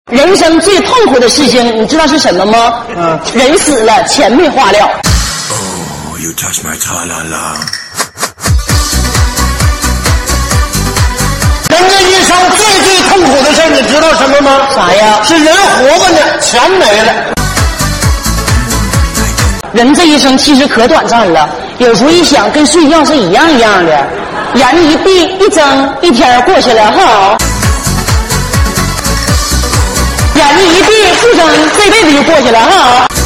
人生最痛苦的事情，你知道是什么吗？人死了，钱没花了。 Oh, you touch my ta-la-la. 人这一生最痛苦的事，你知道什么吗？ 啥呀？ 是人活着呢，钱没了。 人这一生其实可短暂了，有时候一想跟睡觉是一样的，眼一闭一睁，一天过去了哈。眼睛一闭不睁，这辈子就过去了哈。